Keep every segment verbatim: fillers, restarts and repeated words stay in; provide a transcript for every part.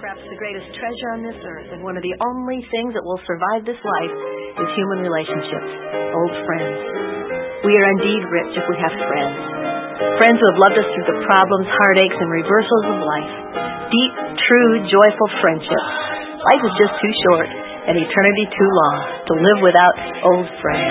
Perhaps the greatest treasure on this earth, and one of the only things that will survive this life, is human relationships, old friends. We are indeed rich if we have friends. Friends who have loved us through the problems, heartaches, and reversals of life. Deep, true, joyful friendships. Life is just too short, and eternity too long, to live without old friends.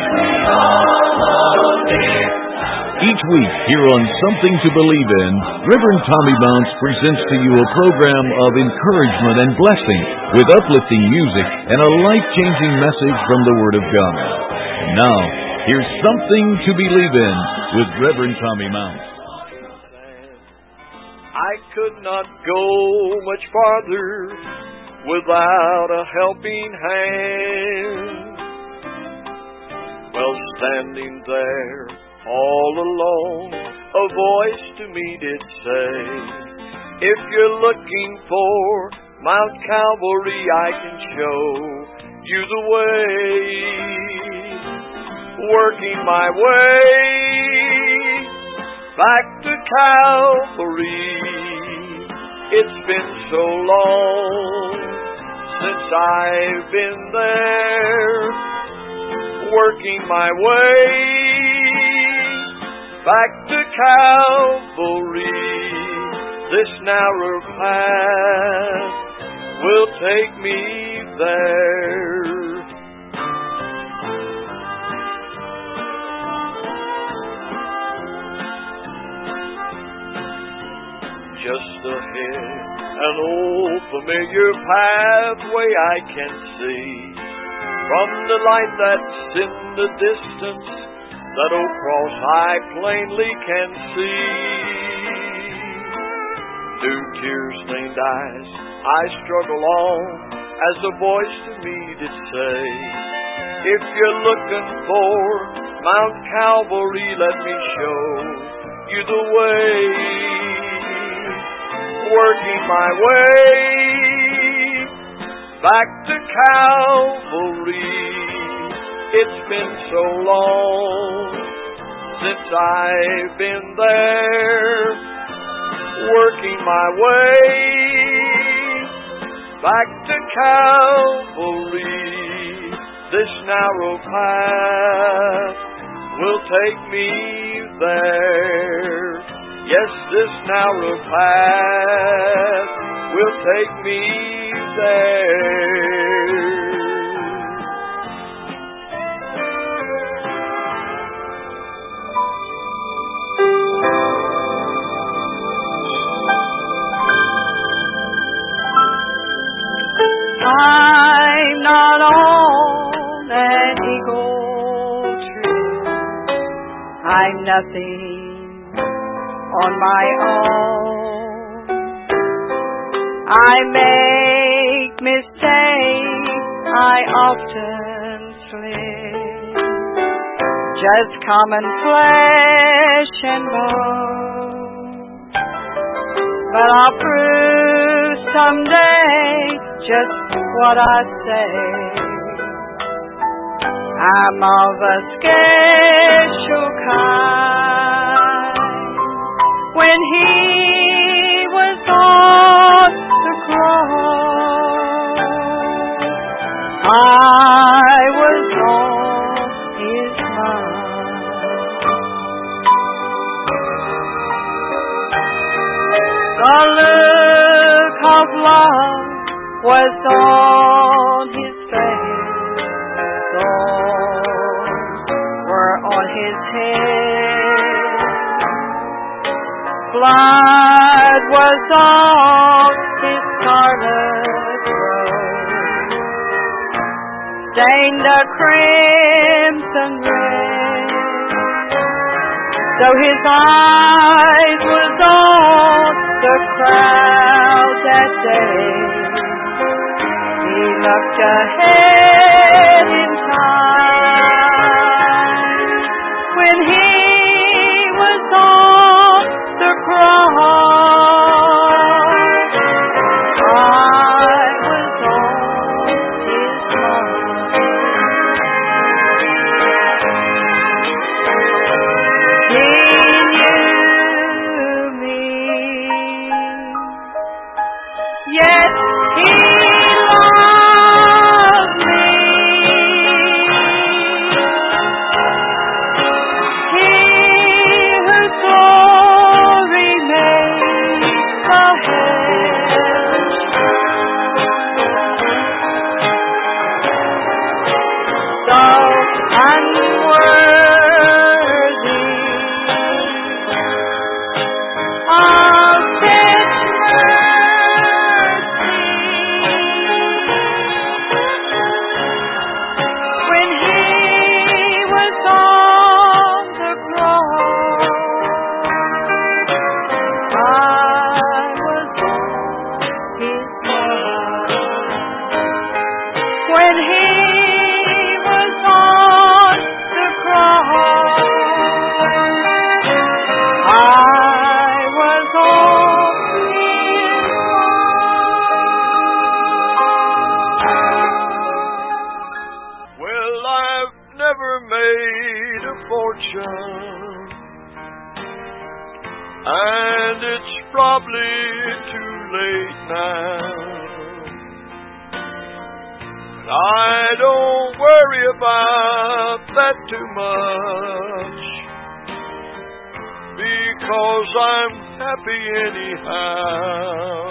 Each week here on Something to Believe In, Reverend Tommy Bounce presents to you a program of encouragement and blessing with uplifting music and a life-changing message from the Word of God. And now, here's Something to Believe In with Reverend Tommy Bounce. I could not go much farther without a helping hand. Well, standing there all alone, a voice to me did say, if you're looking for Mount Calvary, I can show you the way. Working my way back to Calvary. It's been so long since I've been there. Working my way back to Calvary, this narrow path will take me there. Just ahead, an old familiar pathway I can see, from the light that's in the distance, that old cross I plainly can see. Through tear-stained eyes I struggle on, as a voice to me did say, if you're looking for Mount Calvary, let me show you the way. Working my way back to Calvary. It's been so long since I've been there. Working my way back to Calvary. This narrow path will take me there. Yes, this narrow path will take me there. I'm not on an eagle tree. I'm nothing on my own. I make mistakes, I often slip, just common flesh and bone. But I'll prove someday just what I say. I'm of a special kind. When he was on the cross, I was on his mind. The look of love was on his face. Thorns were on his head. Blood was on his scarlet robe, stained a crimson red. So his eyes was on the crowd that day. He looked ahead in time when he was on the cross. I was on his mind. He knew me, yet And it's probably too late now. And I don't worry about that too much, because I'm happy anyhow.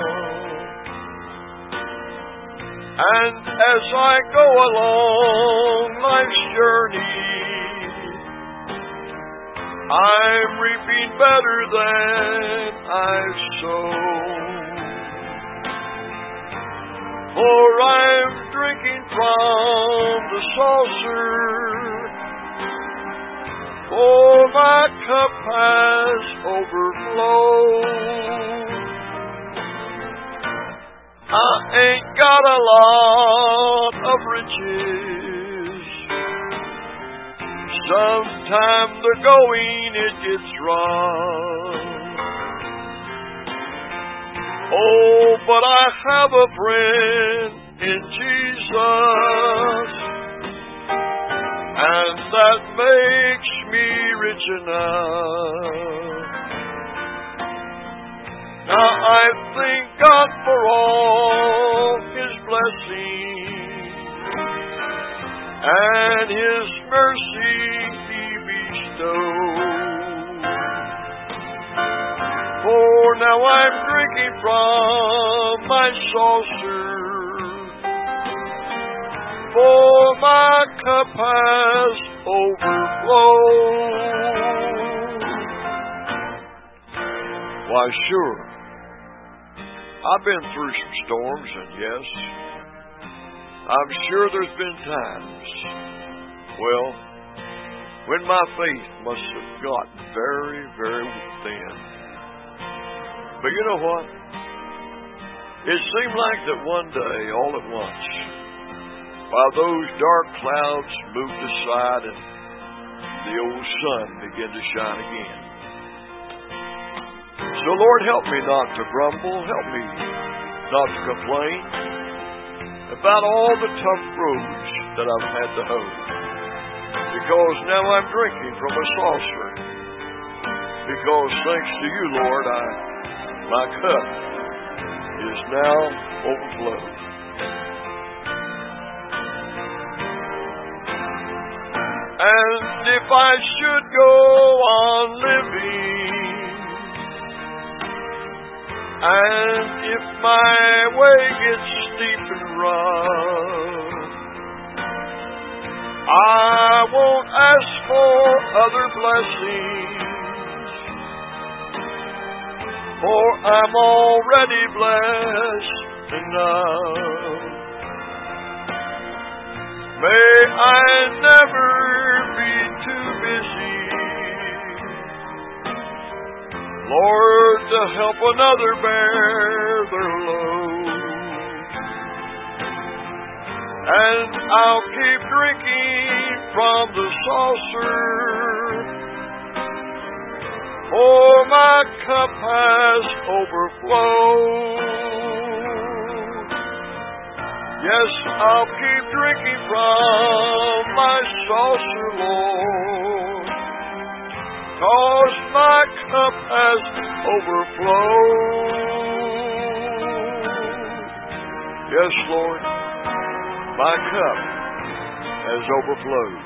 And as I go along life's journey, I'm reaping better than I've sown. For I'm drinking from the saucer, for my cup has overflowed. I ain't got a lot of riches. Sometime the going it gets rough. Oh, but I have a friend in Jesus, and that makes me rich enough. Now I thank God for all His blessings and His mercy He bestowed. For now I'm drinking from my saucer, for my cup has overflowed. Why, sure, I've been through some storms, and yes, I'm sure there's been times, well, when my faith must have gotten very, very thin. But you know what? It seemed like that one day, all at once, while those dark clouds moved aside and the old sun began to shine again. So Lord, help me not to grumble, help me not to complain about all the tough roads that I've had to hoe, because now I'm drinking from a saucer, because thanks to you, Lord, I, my cup is now overflowed. And if I should go on living, and if my way gets steep and rough, I won't ask for other blessings, for I'm already blessed enough. May I never be too busy, Lord, to help another bear their load. And I'll keep drinking from the saucer, for my cup has overflowed. Yes, I'll keep drinking from my saucer, Lord, 'cause my cup has overflowed. Yes, Lord, my cup has overflowed.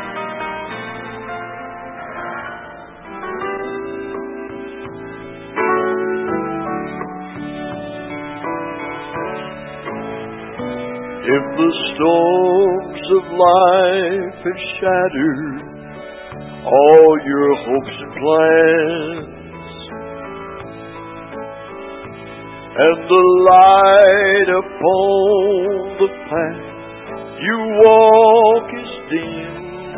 If the storms of life have shattered all your hopes and plans, and the light upon the path you walk is dim,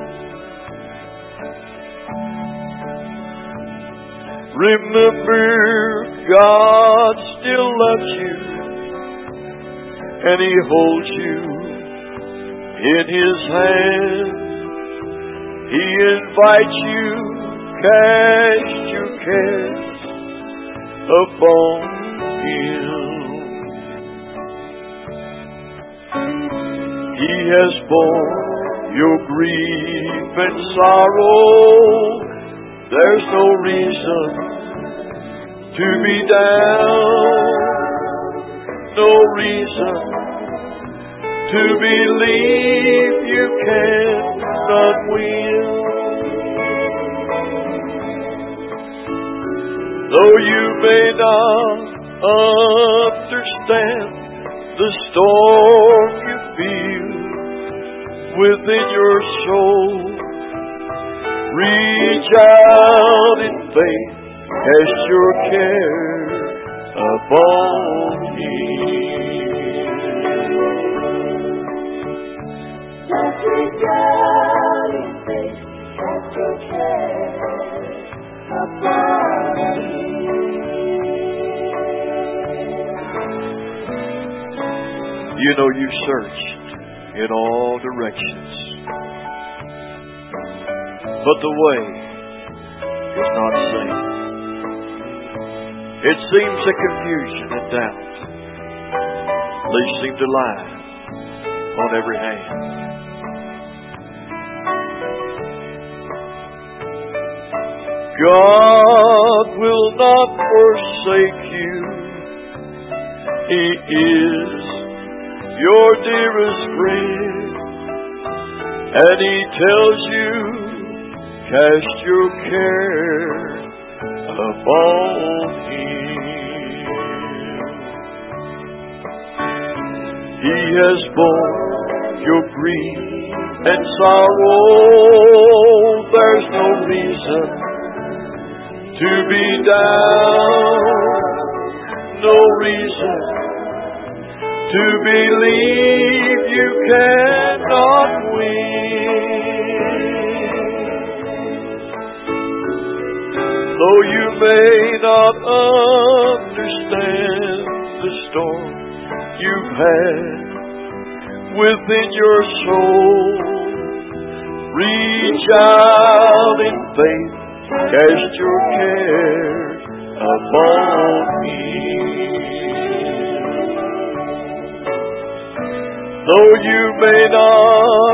remember God still loves you, and He holds you in His hand. He invites you, cast your cares upon Him. He has borne your grief and sorrow. There's no reason to be down, no reason to believe you cannot win. Though you may not understand the storm you feel within your soul, reach out in faith, cast your care upon Him. Reach out in faith, cast your care upon Him. You know you searched in all directions, but the way is not seen. It seems that confusion and doubt, they seem to lie on every hand. God will not forsake you. He is your dearest friend, and He tells you, cast your care upon Him. He has borne your grief and sorrow. There's no reason to be down, no reason to believe you cannot win. Though you may not understand the storm you've had within your soul, reach out in faith, cast your care upon Me. Though you may not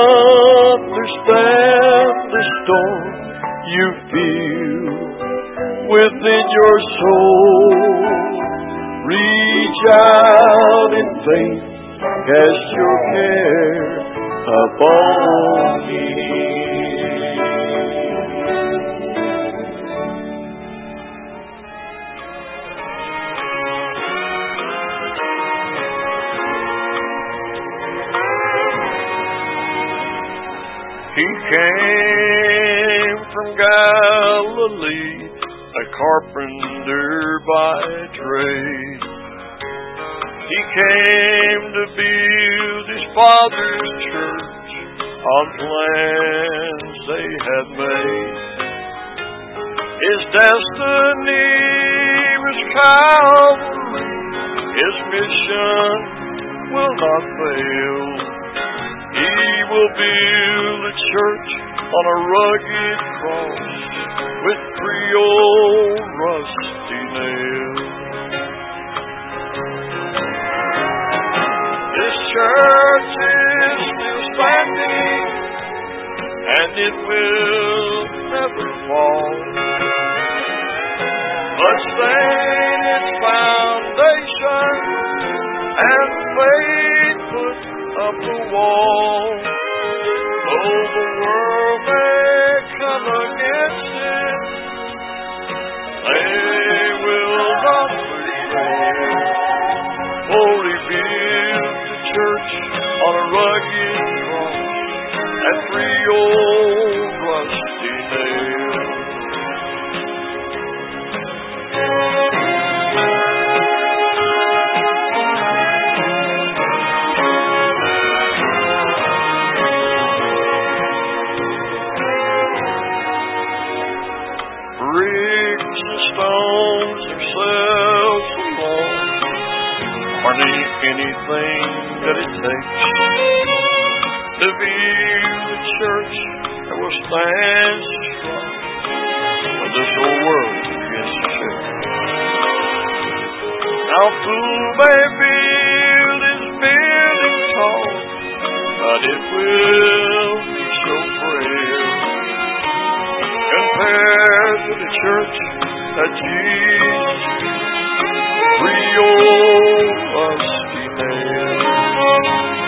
understand the storm you feel within your soul, reach out in faith, cast your care upon Me. He came from Galilee, a carpenter by trade. He came to build His Father's church on plans they had made. His destiny was Calvary. His mission will not fail. He will build a church on a rugged cross with three old rusty nails. This church is still standing, and it will never fall. But stay in its foundation and upper wall. Though the world may come against it, they will not prevail. Oh, rebuild the church on a rugged cross and three old rusty nails. Bricks and stones themselves alone aren't anything that it takes to build a church that will stand strong when this whole world begins to shake. Now fool may build his building tall, but it will be so frail compared to the church that Jesus built. Three old rusty nails.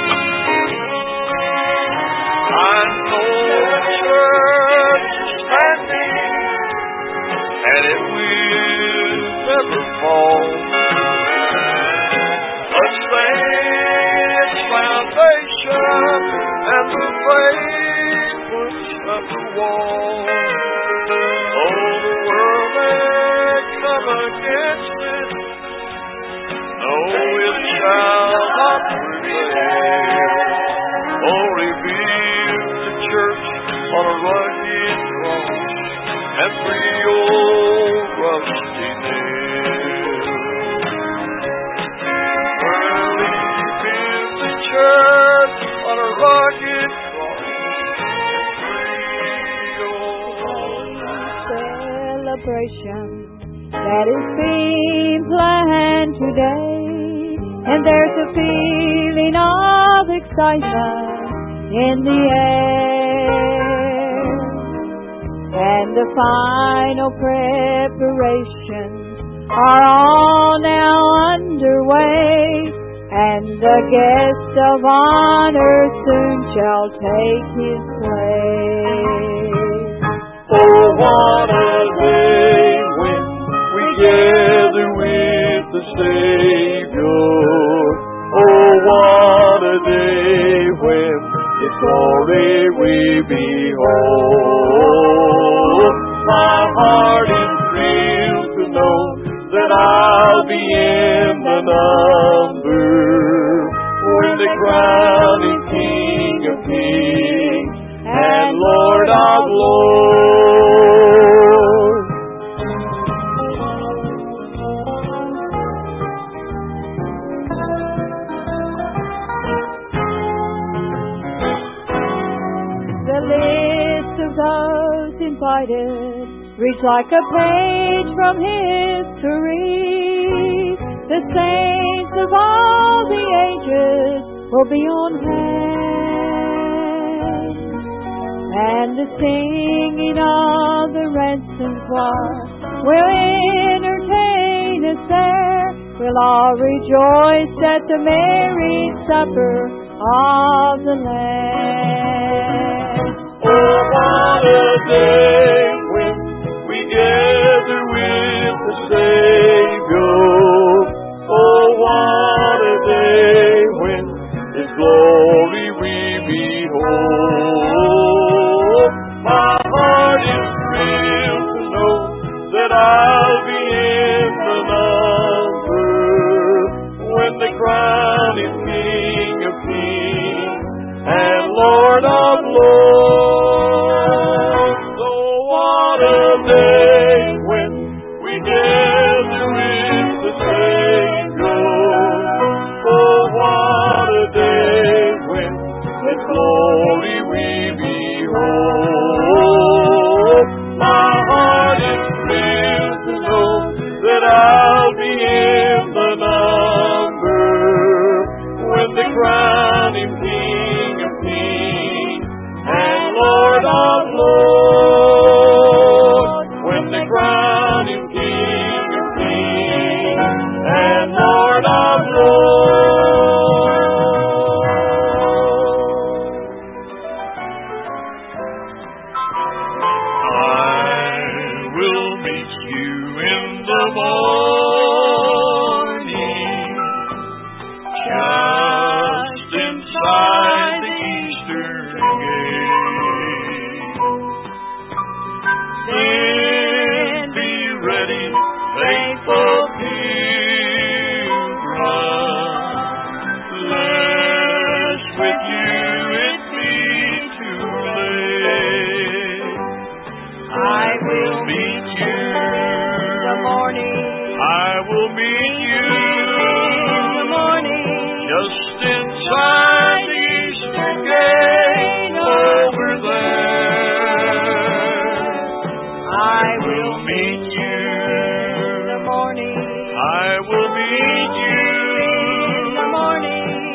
I know the church is standing, and it will never fall. But its foundation and the faith puts up the wall. Oh, the world may come against it, no, it shall not prevail. Oh, rebuild the church on a rugged cross and three old rusty nails. Well, rebuild the church on a rugged cross and three old celebration that is being planned today, and there's a feeling of excitement in the air, and the final preparations are all now underway, and the guest of honor soon shall take his place. Oh, what a day when we gather with the Savior. Oh, what a day when His glory we behold. My heart is thrilled to know that I'll be in the number when the crowning King of Kings and Lord of Lords. The list of those invited reads like a page from history. The saints of all the ages will be on hand, and the singing of the ransom choir will entertain us there. We'll all rejoice at the merry supper of the Lamb. Oh, what a day when we gather with the Savior. Oh, what a day when His glory we behold. My heart is thrilled to know that I'll be in the number when the crown is King of Kings and Lord of Lords. Oh, what a day when we gather with the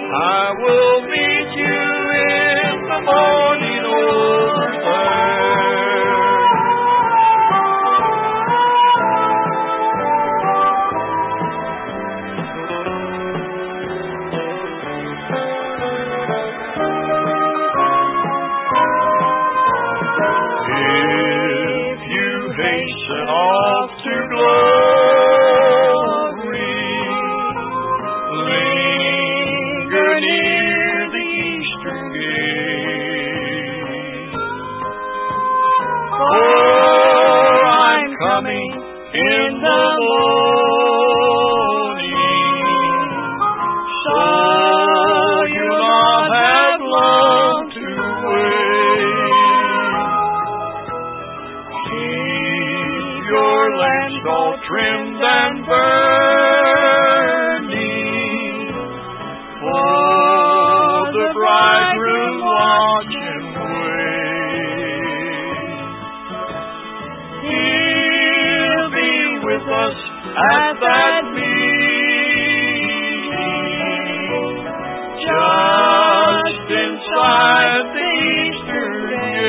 I will meet you in the morning over there. If you hasten off to glory, linger near the eastern gate. For I'm coming in the morning, so you'll not have long to wait. Keep your lamps all trimmed and burning, for the bridegroom watch and wait. He'll be with us at that meeting, just inside the eastern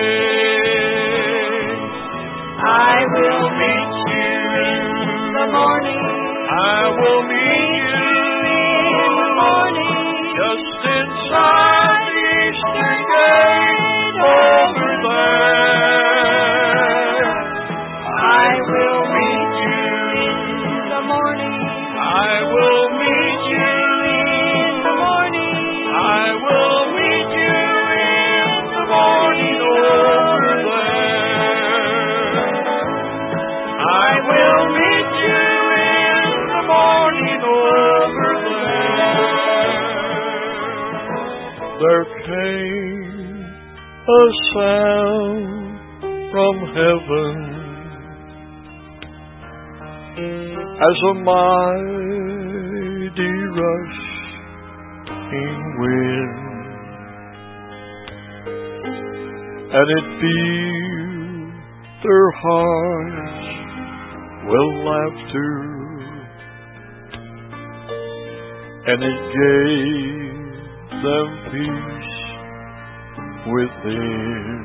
gate. I will meet you in the morning. I will meet you in the morning, just inside the eastern gate over there. I will meet you in the morning. I will meet you in the morning. I will meet you in the morning over there. I will meet you in the morning over there. There came a sound from heaven as a mighty rushing wind, and it filled their hearts with laughter, and it gave them peace within.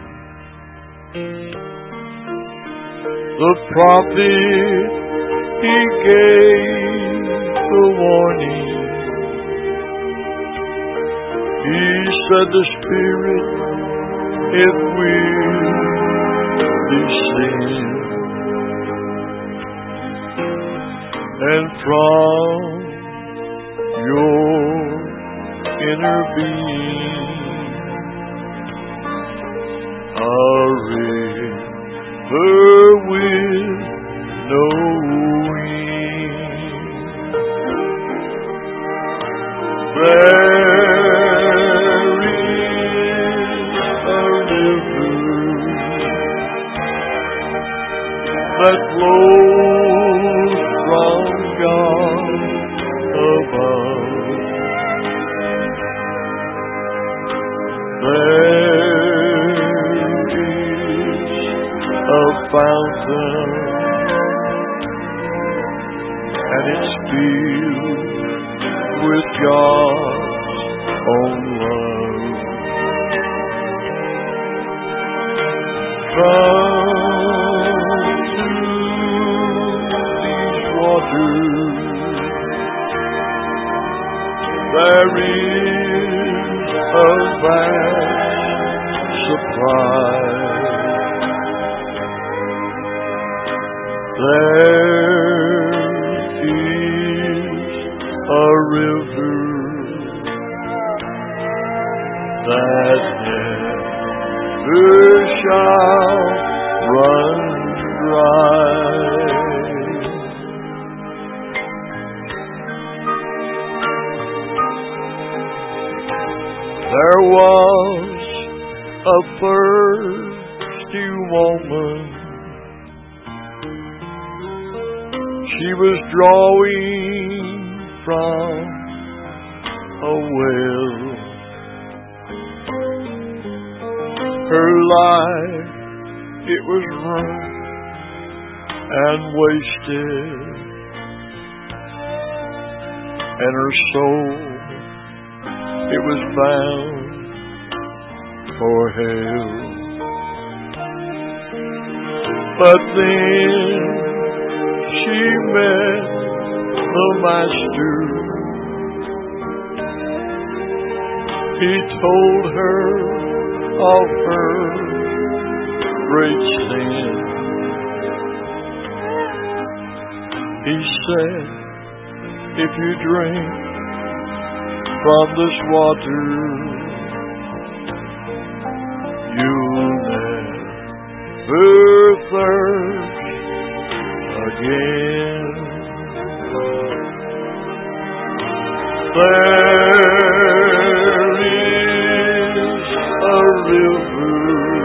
The prophet, he gave the warning. He said the Spirit, it will descend, and from your inner being a river with no wing. There is a river that flows from God above. There is a fountain, and it's filled with God's own love. Come to these waters. There is a vast supply. There is a river that never shall run dry. There was a thirsty woman. She was drawing from a well. Her life, it was run and wasted, and her soul it was bound for hell. But then she met the Master. He told her of her great sin. He said, if you drink from this water, you'll never thirst again. There is a river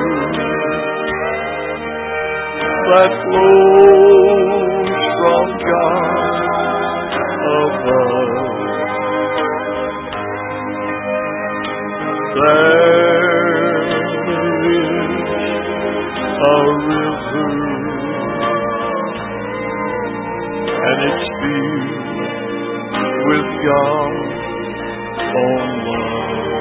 that flows from God above. There is a river, and it's filled with God's own love.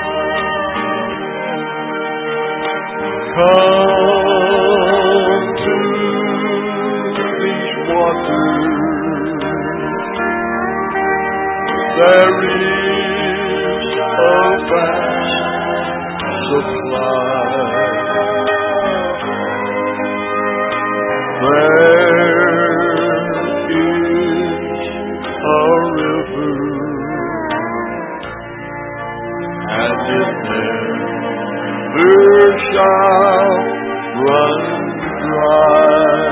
Come to these waters. There is a vast supply. There is a river, and it never shall run dry.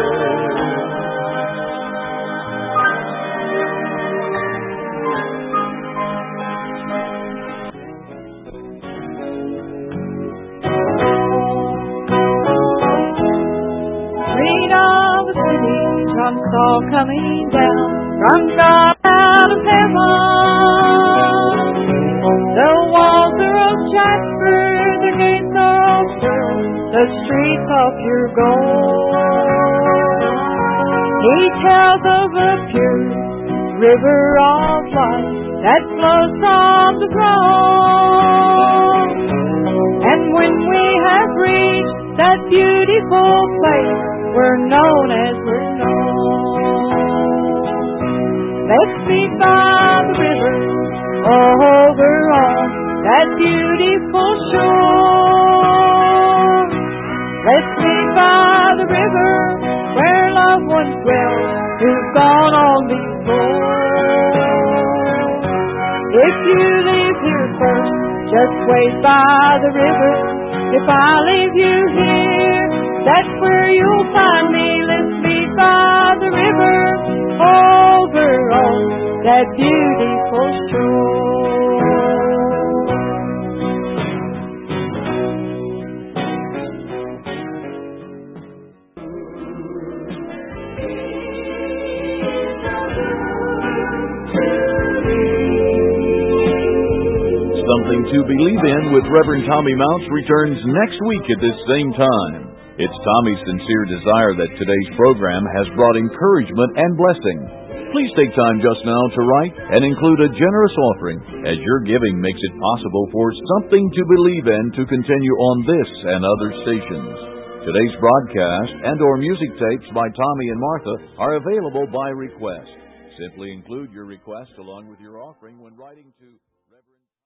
All coming down from God out of heaven. The walls are of jasper, the gates of pearl, the streets of pure gold. He tells of a pure river of life that flows from the throne. And when we have reached that beautiful place, we're known as we're known. Let's meet by the river, over on that beautiful shore. Let's meet by the river, where loved ones dwell who've gone on before. If you leave here first, just wait by the river. If I leave you here, that's where you'll find me. Let's meet by the river, over on that beautiful shore. Something to Believe In with Reverend Tommy Mounts returns next week at this same time. It's Tommy's sincere desire that today's program has brought encouragement and blessing. Please take time just now to write and include a generous offering, as your giving makes it possible for Something to Believe In to continue on this and other stations. Today's broadcast and or music tapes by Tommy and Martha are available by request. Simply include your request along with your offering when writing to Reverend